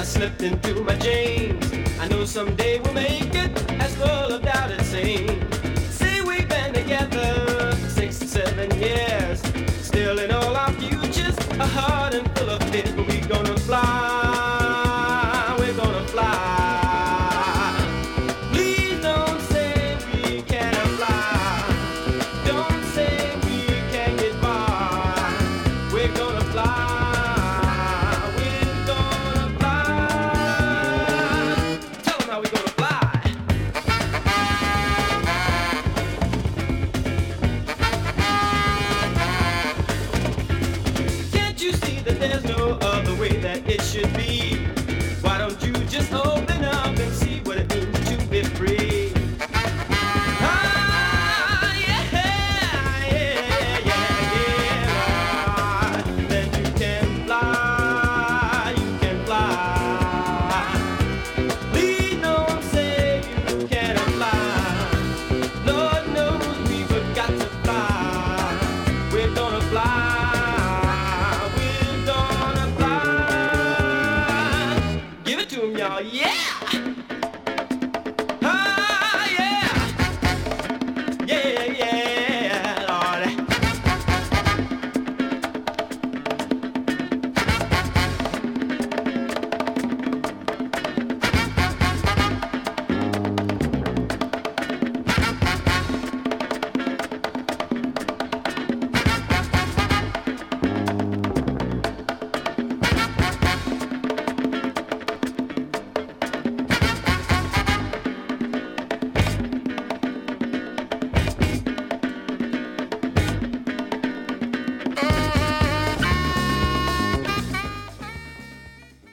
slipped into my jeans. I know someday we'll make it, as full of doubt it seems. See, we've been together 6 7 years, still in all our futures, a heart and full of fear. But we're gonna fly, we're gonna fly. Please don't say we can't fly. Don't say we can't get by. We're gonna fly. There's no